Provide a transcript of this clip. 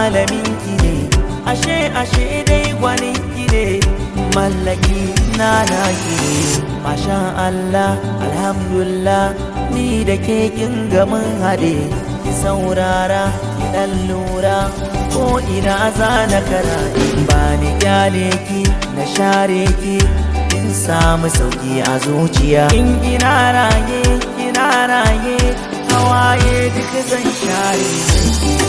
malamin ki ne, ashe dai gwanin ki ne, mallaki na ki ne. Masha Allah, alhamdulillah, ni da ke kin ga mun haɗe. Ki saurara, ki ɗan lura, ko ina za na kara. Ba ni kyale ki, na share ki, in samu sauki a zuciya. In ina raye, hawaye duk zan share.